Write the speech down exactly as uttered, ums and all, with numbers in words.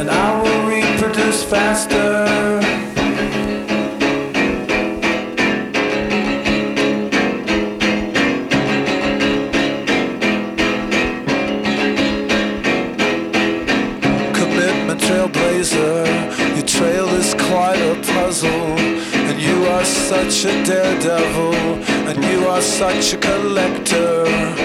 and I will reproduce faster. Commitment trailblazer, your trail is quite a puzzle, and you are such a daredevil, and you are such a collector.